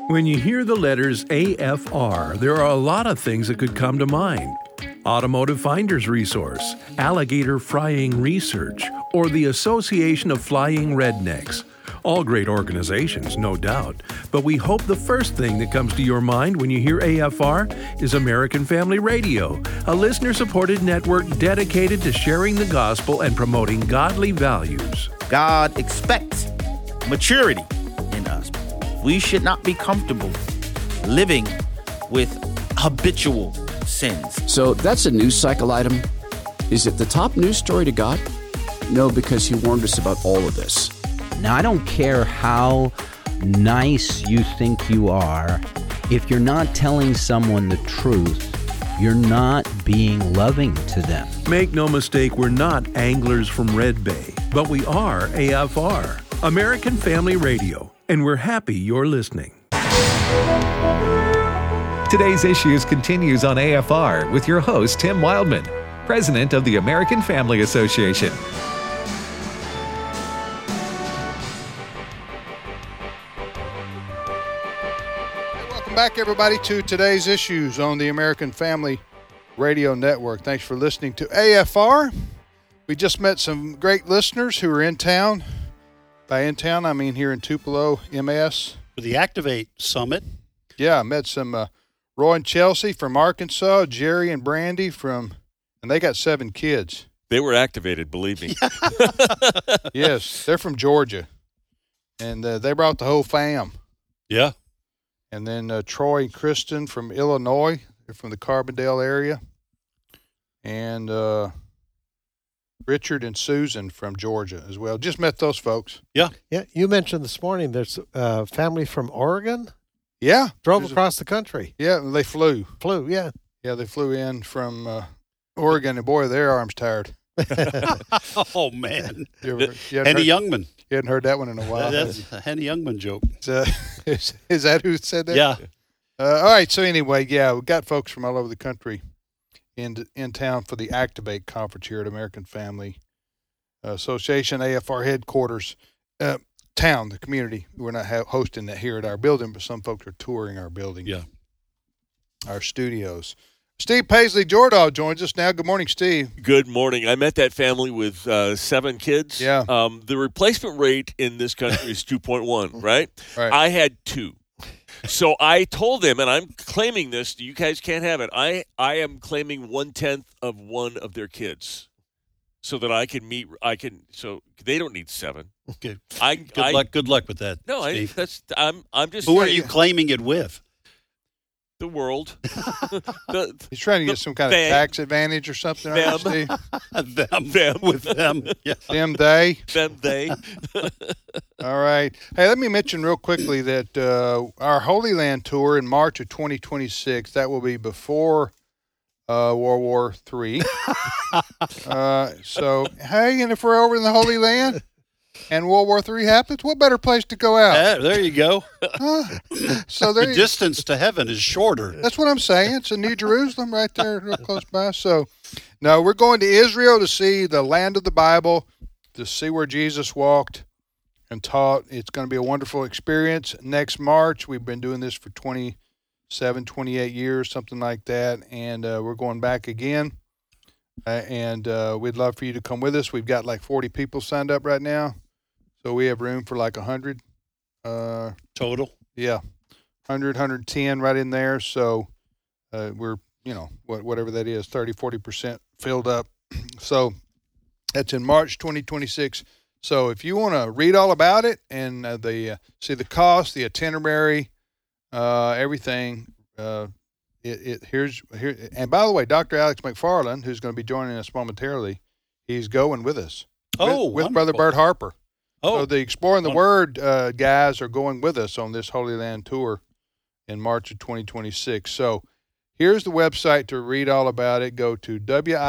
When you hear the letters AFR, there are a lot of things that could come to mind. Automotive Finder's Resource, Alligator Frying Research, or the Association of Flying Rednecks. All great organizations, no doubt, but we hope the first thing that comes to your mind when you hear AFR is American Family Radio, a listener-supported network dedicated to sharing the gospel and promoting godly values. God expects maturity in us. We should not be comfortable living with habitual sins. So that's a news cycle item. Is it the top news story to God? No, because he warned us about all of this. Now, I don't care how nice you think you are. If you're not telling someone the truth, you're not being loving to them. Make no mistake, we're not anglers from Red Bay, but we are AFR, American Family Radio, and we're happy you're listening. Today's Issues continues on AFR with your host, Tim Wildman, President of the American Family Association. Welcome back, everybody, to today's Issues on the American Family Radio Network. Thanks for listening to AFR. We just met some great listeners who are in town. By in town, I mean here in Tupelo, MS. For the Activate Summit. Yeah, I met some Roy and Chelsea from Arkansas, Jerry and Brandy and they got 7 kids. They were activated, believe me. Yes, they're from Georgia. And they brought the whole fam. Yeah. And then Troy and Kristen from Illinois. They're from the Carbondale area. And Richard and Susan from Georgia as well. Just met those folks. Yeah. Yeah, you mentioned this morning there's a family from Oregon. Yeah. Drove across the country. Yeah, they flew. Yeah. Yeah, they flew in from Oregon, and boy, their arms tired. Oh, man. Henny Youngman. You hadn't heard that one in a while. That's a Henny Youngman joke. Is that who said that? Yeah. All right, so anyway, yeah, we've got folks from all over the country in town for the Activate Conference here at American Family Association, AFR headquarters. Town, the community. We're not hosting that here at our building, but some folks are touring our building. Yeah. Our studios. Steve Paisley Jordahl joins us now. Good morning, Steve. Good morning. I met that family with 7 kids. Yeah. The replacement rate in this country is 2.1, right? Right. I had 2. So I told them, and I'm claiming this, you guys can't have it. I am claiming 1/10 of one of their kids so that so they don't need 7. Okay. Good luck with that. No, Steve. I'm just. Who are you claiming it with? The world. He's trying to get some kind of tax advantage or something. Them. Steve? them with them. Yeah. Them, they. Them, they. All right. Hey, let me mention real quickly that our Holy Land tour in March of 2026, that will be before World War III. So, hey, and if we're over in the Holy Land and World War III happens, what better place to go out? There you go. So the distance to heaven is shorter. That's what I'm saying. It's in New Jerusalem right there real close by. So, no, we're going to Israel to see the land of the Bible, to see where Jesus walked and taught. It's going to be a wonderful experience. Next March, we've been doing this for 27, 28 years, something like that, and we're going back again. And we'd love for you to come with us. We've got like 40 people signed up right now, so we have room for like 100. Total? Yeah, 100, 110 right in there. So we're, whatever that is, 30, 40% filled up. So that's in March 2026. So if you want to read all about it and see the cost, the itinerary, everything, here. And by the way, Dr. Alex McFarland, who's going to be joining us momentarily, he's going with us. With Brother Bert Harper. So the Exploring the Word guys are going with us on this Holy Land tour in March of 2026. So here's the website to read all about it. Go to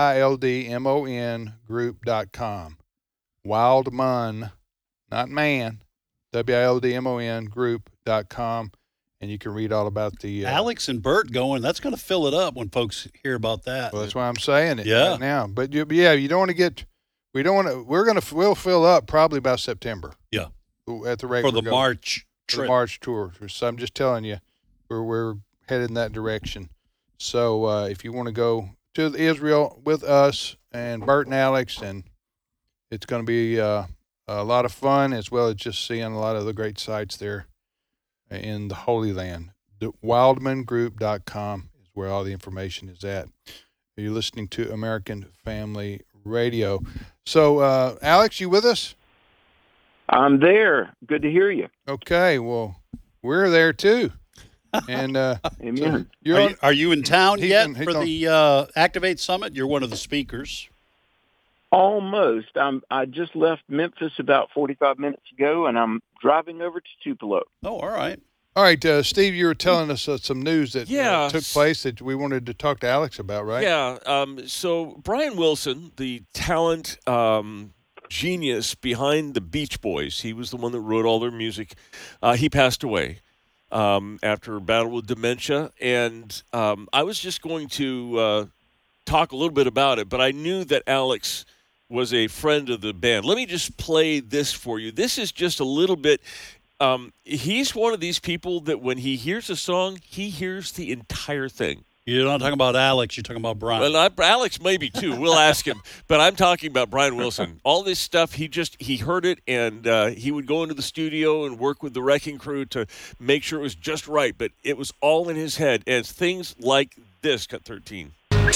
wildmongroup.com. Wildmon, not man, wildmon group.com. And you can read all about the Alex and Bert going. That's going to fill it up when folks hear about that. Well, that's why I'm saying it right now. But you don't want to get. We don't want to. We'll fill up probably by September. Yeah, at the regular for the March the March tour. So I'm just telling you, we're headed in that direction. So if you want to go to Israel with us and Bert and Alex, and it's going to be a lot of fun, as well as just seeing a lot of the great sites there in the Holy Land. WildmanGroup.com is where all the information is at. You're listening to American Family Radio. So, Alex, you with us? I'm there. Good to hear you. Okay, well, we're there too. And Amen. So are you in town yet for the Activate Summit? You're one of the speakers. Almost. I just left Memphis about 45 minutes ago, and I'm driving over to Tupelo. Oh, all right. All right, Steve, you were telling us some news that took place that we wanted to talk to Alex about, right? Yeah. So Brian Wilson, the talent genius behind the Beach Boys, he was the one that wrote all their music. He passed away after a battle with dementia. And I was just going to talk a little bit about it, but I knew that Alex was a friend of the band. Let me just play this for you. This is just a little bit. He's one of these people that when he hears a song, he hears the entire thing. You're not talking about Alex. You're talking about Brian. Well, Alex maybe too. We'll ask him. But I'm talking about Brian Wilson. All this stuff, he heard it, and he would go into the studio and work with the Wrecking Crew to make sure it was just right. But it was all in his head. And it's things like this, Cut 13.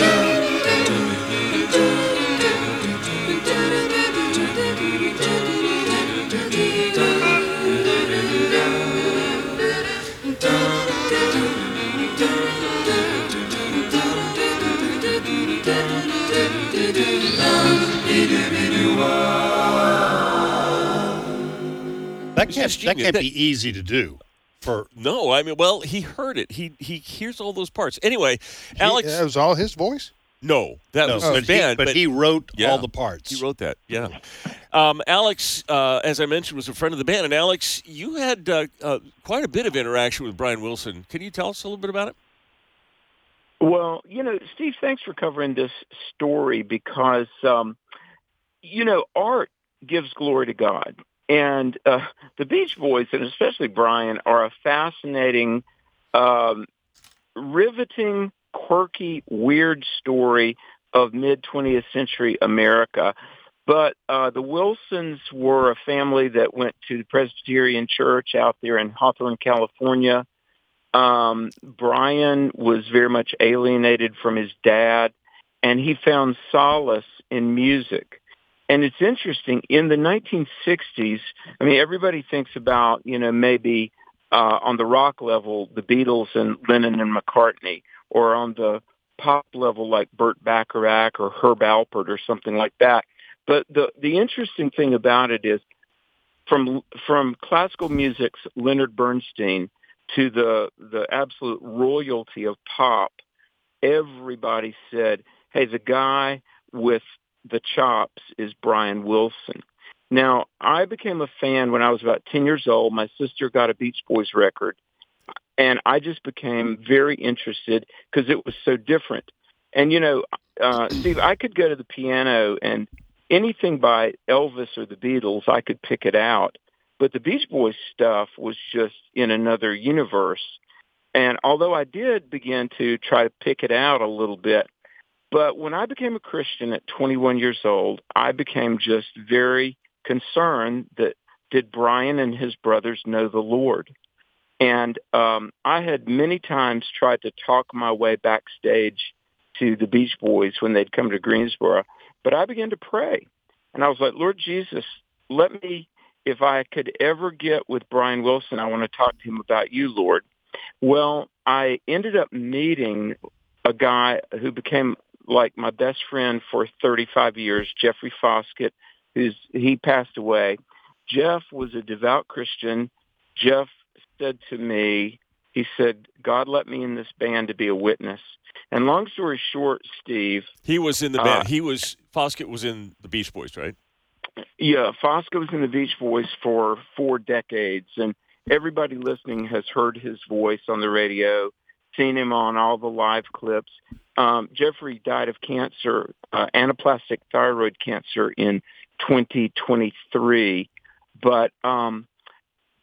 That can't be easy to do. No, I mean, well, he heard it. He hears all those parts. Anyway, Alex. That was all his voice? No, that was the band. But he wrote all the parts. He wrote that, yeah. Alex, as I mentioned, was a friend of the band. And Alex, you had quite a bit of interaction with Brian Wilson. Can you tell us a little bit about it? Well, Steve, thanks for covering this story because, art gives glory to God. And the Beach Boys, and especially Brian, are a fascinating, riveting, quirky, weird story of mid-20th century America. But the Wilsons were a family that went to the Presbyterian Church out there in Hawthorne, California. Brian was very much alienated from his dad, and he found solace in music. And it's interesting, in the 1960s, I mean, everybody thinks about, maybe on the rock level, the Beatles and Lennon and McCartney, or on the pop level like Burt Bacharach or Herb Alpert or something like that. But the interesting thing about it is from classical music's Leonard Bernstein to the absolute royalty of pop, everybody said, hey, the guy with the chops is Brian Wilson. Now, I became a fan when I was about 10 years old. My sister got a Beach Boys record, and I just became very interested because it was so different. And, Steve, I could go to the piano and anything by Elvis or the Beatles, I could pick it out. But the Beach Boys stuff was just in another universe. And although I did begin to try to pick it out a little bit, but when I became a Christian at 21 years old, I became just very concerned that did Brian and his brothers know the Lord? And I had many times tried to talk my way backstage to the Beach Boys when they'd come to Greensboro, but I began to pray. And I was like, Lord Jesus, let me, if I could ever get with Brian Wilson, I want to talk to him about you, Lord. Well, I ended up meeting a guy who became like my best friend for 35 years, Jeffrey Foskett, he passed away. Jeff was a devout Christian. Jeff said to me, he said, God let me in this band to be a witness. And long story short, Steve. He was in the band. Foskett was in the Beach Boys, right? Yeah, Foskett was in the Beach Boys for 4 decades. And everybody listening has heard his voice on the radio, seen him on all the live clips. Jeffrey died of cancer, anaplastic thyroid cancer in 2023. But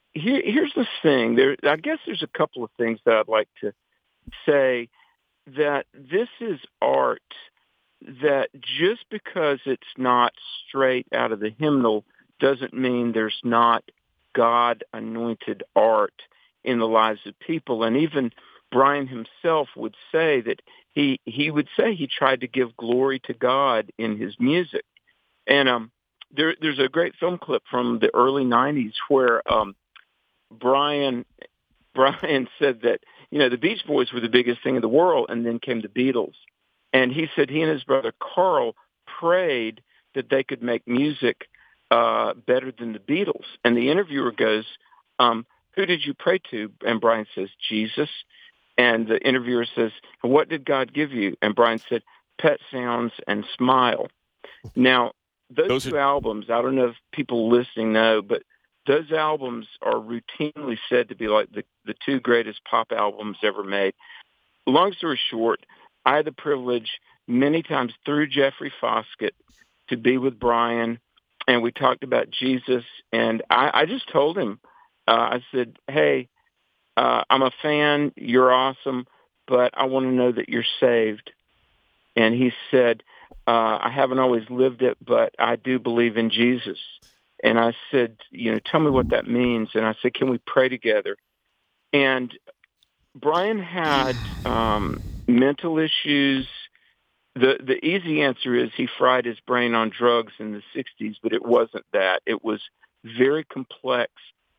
here's the thing. I guess there's a couple of things that I'd like to say. That this is art that just because it's not straight out of the hymnal doesn't mean there's not God-anointed art in the lives of people. And even Brian himself would say that he would say he tried to give glory to God in his music. And there's a great film clip from the early 90s where Brian said that, the Beach Boys were the biggest thing in the world, and then came the Beatles. And he said he and his brother Carl prayed that they could make music better than the Beatles. And the interviewer goes, who did you pray to? And Brian says, Jesus. And the interviewer says, what did God give you? And Brian said, Pet Sounds and Smile. Now, those two albums, I don't know if people listening know, but those albums are routinely said to be like the two greatest pop albums ever made. Long story short, I had the privilege many times through Jeffrey Foskett to be with Brian, and we talked about Jesus. And I just told him, I said, hey, I'm a fan. You're awesome, but I want to know that you're saved. And he said, I haven't always lived it, but I do believe in Jesus. And I said, tell me what that means. And I said, can we pray together? And Brian had mental issues. The easy answer is he fried his brain on drugs in the 60s, but it wasn't that. It was very complex,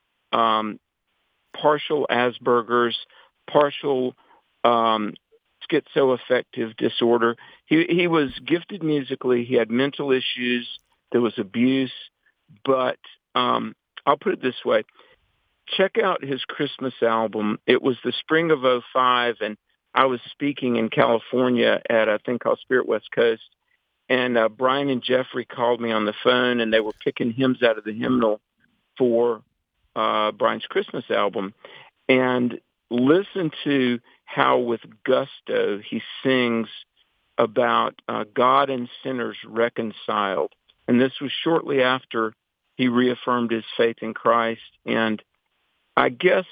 partial Asperger's, partial schizoaffective disorder. He was gifted musically. He had mental issues. There was abuse. But I'll put it this way. Check out his Christmas album. It was the spring of 2005, and I was speaking in California at a thing called Spirit West Coast. And Brian and Jeffrey called me on the phone, and they were picking hymns out of the hymnal for Brian's Christmas album. And listen to how with gusto he sings about God and sinners reconciled. And this was shortly after he reaffirmed his faith in Christ. And I guess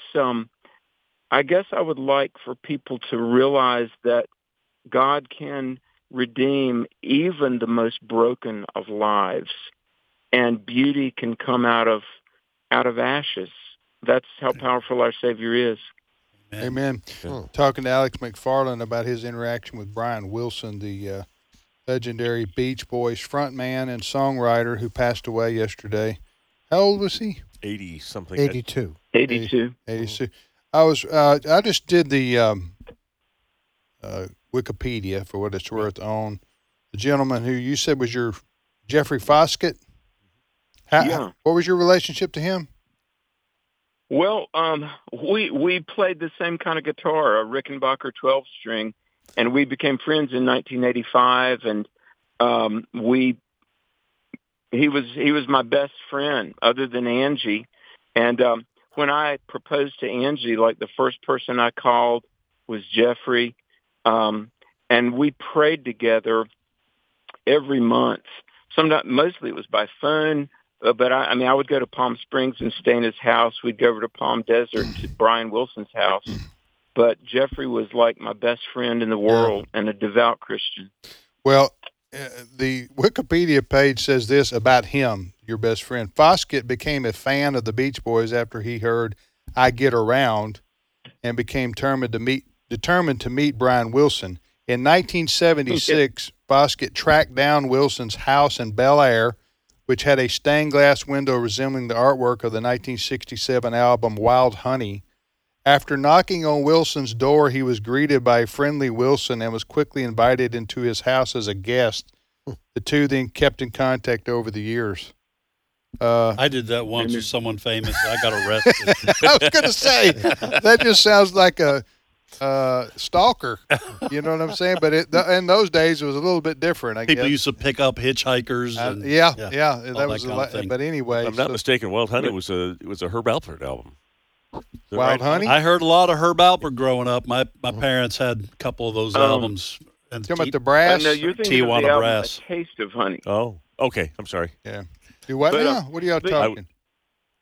I would like for people to realize that God can redeem even the most broken of lives, and beauty can come out of ashes. That's how powerful our Savior is. Amen. Talking to Alex McFarland about his interaction with Brian Wilson, the legendary Beach Boys frontman and songwriter who passed away yesterday. How old was he? 80-something. 82. 82. 82. I just did the Wikipedia, for what it's worth, on the gentleman who you said was your Jeffrey Foskett. Yeah. What was your relationship to him? Well, we played the same kind of guitar, a Rickenbacker 12-string, and we became friends in 1985. And he was my best friend, other than Angie. And when I proposed to Angie, like the first person I called was Jeffrey, and we prayed together every month. Mostly it was by phone. But I would go to Palm Springs and stay in his house. We'd go over to Palm Desert to Brian Wilson's house. But Jeffrey was like my best friend in the world and a devout Christian. Well, the Wikipedia page says this about him, your best friend. Foskett became a fan of the Beach Boys after he heard I Get Around and became determined to meet Brian Wilson. In 1976, Foskett tracked down Wilson's house in Bel Air, which had a stained glass window resembling the artwork of the 1967 album Wild Honey. After knocking on Wilson's door, he was greeted by a friendly Wilson and was quickly invited into his house as a guest. The two then kept in contact over the years. I did that once with someone famous. I got arrested. I was going to say, that just sounds like a stalker. You know what I'm saying? But in those days, it was a little bit different, I guess. People used to pick up hitchhikers. And, that was a lot. But anyway. If I'm not mistaken, Wild Honey was a Herb Alpert album. Wild Honey? I heard a lot of Herb Alpert growing up. My parents had a couple of those albums. And talking about the Brass? No, you're thinking Tijuana of the album, Brass. A Taste of Honey. Oh, okay. I'm sorry. Yeah. Do what now? What are y'all talking?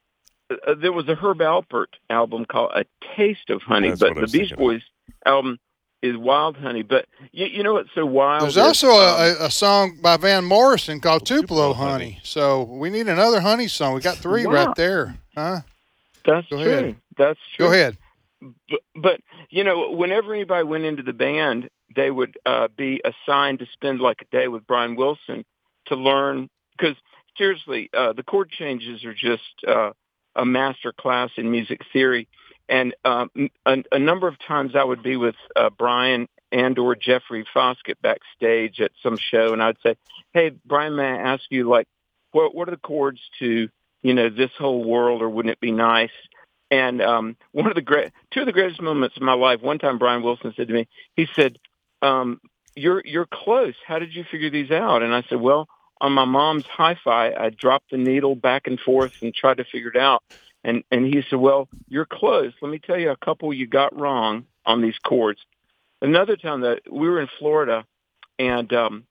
there was a Herb Alpert album called A Taste of Honey, That's but what I the was Beach thinking Boys album is Wild Honey. But you know what's so wild? There's also a song by Van Morrison called Tupelo Honey. So we need another honey song. We got 3 right there. Huh? That's Go true. ahead. That's true. Go ahead. But you know, whenever anybody went into the band, they would be assigned to spend like a day with Brian Wilson to learn. Because seriously, the chord changes are just a master class in music theory. And a number of times I would be with Brian and or Jeffrey Foskett backstage at some show, and I'd say, "Hey, Brian, may I ask you, like, what are the chords to, you know, This Whole World, or Wouldn't It Be Nice?" And two of the greatest moments of my life. One time, Brian Wilson said to me, he said, "You're close. How did you figure these out?" And I said, "Well, on my mom's hi-fi, I dropped the needle back and forth and tried to figure it out." And he said, "Well, you're close. Let me tell you a couple you got wrong on these chords." Another time that we were in Florida, and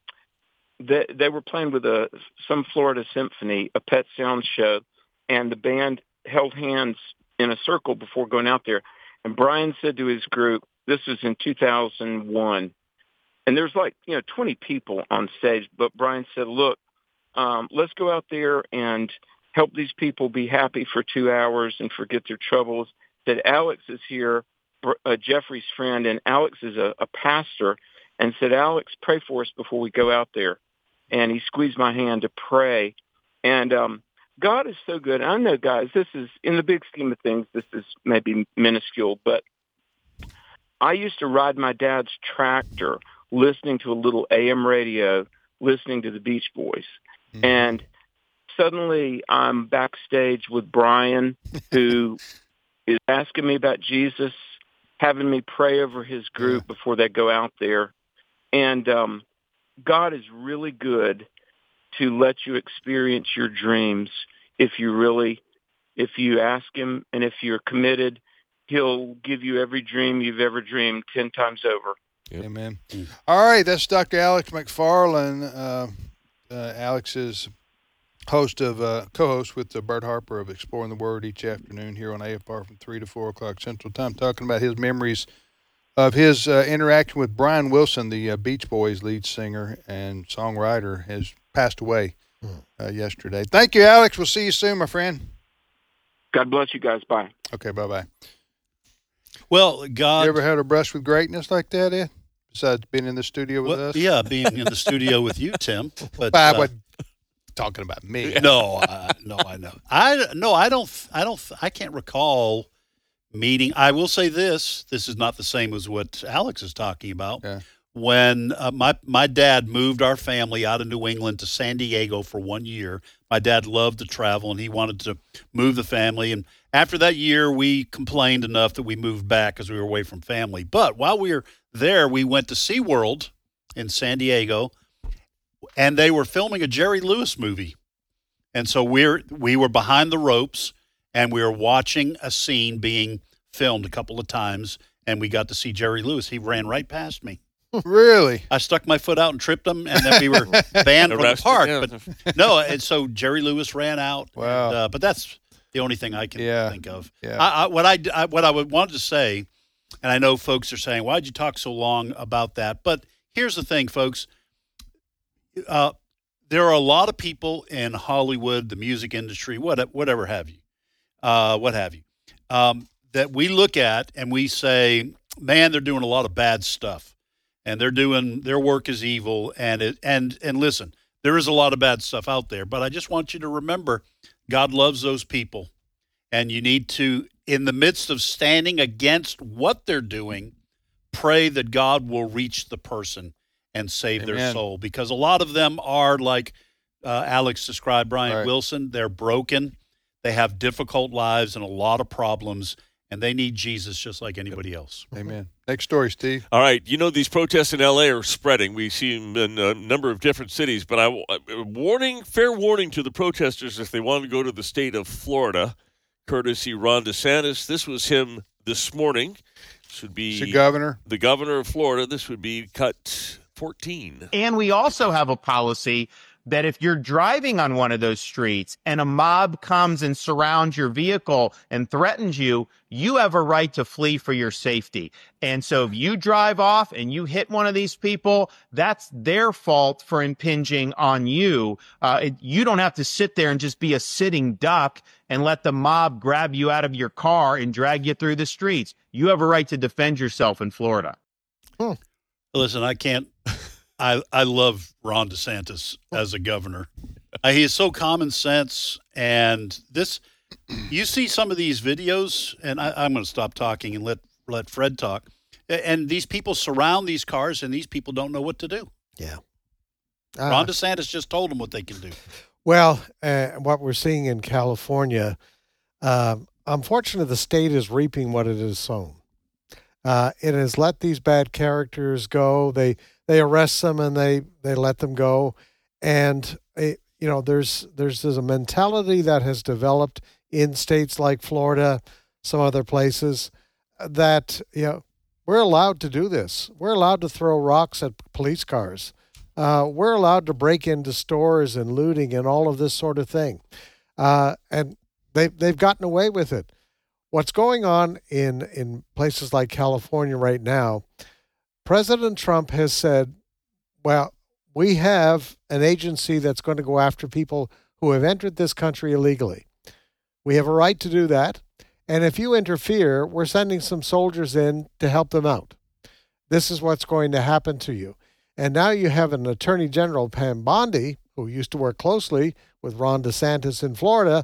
they were playing with some Florida symphony, a Pet Sounds show, and the band held hands in a circle before going out there. And Brian said to his group, this was in 2001, and there's 20 people on stage, but Brian said, "Look, let's go out there and help these people be happy for 2 hours and forget their troubles." That Alex is here, Jeffrey's friend, and Alex is a pastor, and said, "Alex, pray for us before we go out there." And he squeezed my hand to pray. And God is so good. I know, guys, this is, in the big scheme of things, this is maybe minuscule, but I used to ride my dad's tractor listening to a little AM radio, listening to the Beach Boys. Mm-hmm. And suddenly I'm backstage with Brian, who is asking me about Jesus, having me pray over his group before they go out there. And God is really good to let you experience your dreams if you ask him, and if you're committed, he'll give you every dream you've ever dreamed 10 times over. Yep. Amen. All right, that's Dr. Alex McFarland. Alex is co-host with Bert Harper of Exploring the Word each afternoon here on AFR from 3 to 4 o'clock Central Time, talking about his memories of his interaction with Brian Wilson, the Beach Boys lead singer and songwriter, has passed away yesterday. Thank you, Alex. We'll see you soon, my friend. God bless you guys. Bye. Okay, bye-bye. Well, God... You ever had a brush with greatness like that, Ed? Besides being in the studio with us? Yeah, being in the studio with you, Tim. But talking about me. No, I know. I can't recall meeting. I will say this is not the same as what Alex is talking about. Yeah. When my dad moved our family out of New England to San Diego for 1 year, my dad loved to travel, and he wanted to move the family. And after that year, we complained enough that we moved back because we were away from family. But while we were there, we went to SeaWorld in San Diego, and they were filming a Jerry Lewis movie. And so we were behind the ropes, and we were watching a scene being filmed a couple of times, and we got to see Jerry Lewis. He ran right past me. Really? I stuck my foot out and tripped him, and then we were banned from the park. But no, and so Jerry Lewis ran out. Wow. And, but that's the only thing I can think of. Yeah. What I would want to say, and I know folks are saying, "Why'd you talk so long about that?" But here's the thing, folks. There are a lot of people in Hollywood, the music industry, whatever have you, that we look at and we say, "Man, they're doing a lot of bad stuff, and their work is evil." And listen, there is a lot of bad stuff out there, but I just want you to remember, God loves those people, and you need to, in the midst of standing against what they're doing, pray that God will reach the person and save their soul, because a lot of them are like Alex described, Brian Wilson. They're broken. They have difficult lives and a lot of problems, and they need Jesus just like anybody else. Amen. Next story, Steve. All right. You know, these protests in L.A. are spreading. We see them in a number of different cities, but fair warning to the protesters if they want to go to the state of Florida, courtesy Ron DeSantis. This was him this morning. This would be the governor of Florida. This would be cut 14. And we also have a policy that if you're driving on one of those streets and a mob comes and surrounds your vehicle and threatens you, you have a right to flee for your safety. And so if you drive off and you hit one of these people, that's their fault for impinging on you. You don't have to sit there and just be a sitting duck and let the mob grab you out of your car and drag you through the streets. You have a right to defend yourself in Florida. Listen, I can't. I love Ron DeSantis as a governor. He is so common sense, and this. You see some of these videos, and I'm going to stop talking and let Fred talk. And these people surround these cars, and these people don't know what to do. Yeah. Ron DeSantis just told them what they can do. Well, what we're seeing in California, unfortunately, the state is reaping what it has sown. It has let these bad characters go. They arrest them and they let them go. And, there's a mentality that has developed in states like Florida, some other places, that, we're allowed to do this. We're allowed to throw rocks at police cars. We're allowed to break into stores and looting and all of this sort of thing. And they've gotten away with it. What's going on in places like California right now, President Trump has said, well, we have an agency that's going to go after people who have entered this country illegally. We have a right to do that. And if you interfere, we're sending some soldiers in to help them out. This is what's going to happen to you. And now you have an Attorney General, Pam Bondi, who used to work closely with Ron DeSantis in Florida.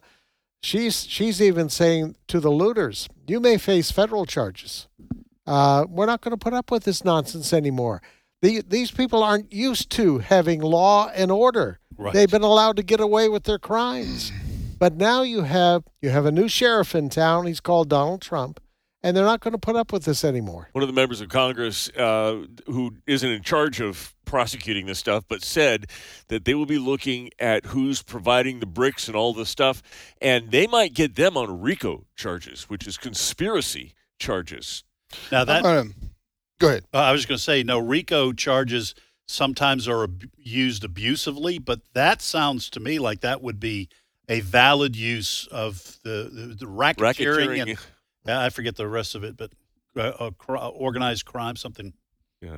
She's even saying to the looters, you may face federal charges. We're not going to put up with this nonsense anymore. These people aren't used to having law and order. Right. They've been allowed to get away with their crimes. But now you have a new sheriff in town. He's called Donald Trump. And they're not going to put up with this anymore. One of the members of Congress who isn't in charge of prosecuting this stuff, but said that they will be looking at who's providing the bricks and all this stuff, and they might get them on RICO charges, which is conspiracy charges. Now that go ahead. I was going to say, no, RICO charges sometimes are used abusively, but that sounds to me like that would be a valid use of the racketeering and I forget the rest of it, but organized crime, something. Yeah.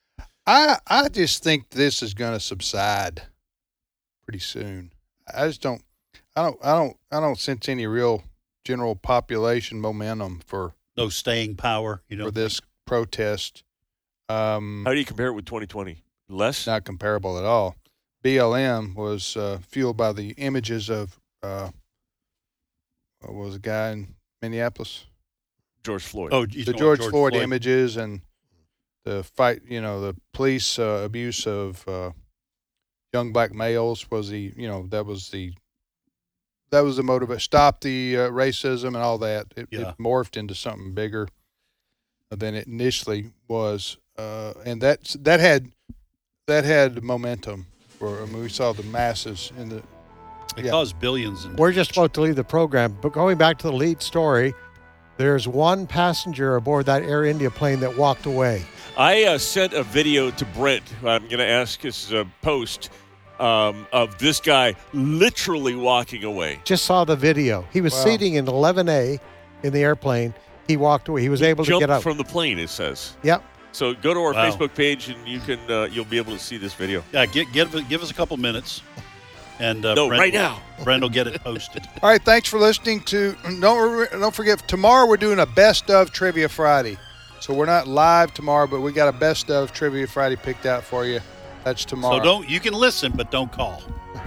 I just think this is going to subside pretty soon. I don't sense any real general population momentum for no staying power, for this protest. How do you compare it with 2020? Less? Not comparable at all. BLM was fueled by the images of what was a guy in Minneapolis? George Floyd. Oh, the George Floyd images and the fight, the police abuse of young black males was that was the motive. Stop the racism and all that. It morphed into something bigger than it initially was, and that had momentum. We saw the masses in the. It caused billions. We're just about to leave the program, but going back to the lead story, there's one passenger aboard that Air India plane that walked away. I sent a video to Brent. I'm going to ask his post of this guy literally walking away. Just saw the video. He was seating in 11A in the airplane. He walked away. He was able to get out. Jumped from the plane, it says. Yep. So go to our Facebook page and you can you'll be able to see this video. Yeah, give us a couple minutes. And right now. Brent will get it posted. All right, thanks for listening to. Don't forget, tomorrow we're doing a Best of Trivia Friday. So we're not live tomorrow, but we got a Best of Trivia Friday picked out for you. That's tomorrow. So you can listen, but don't call.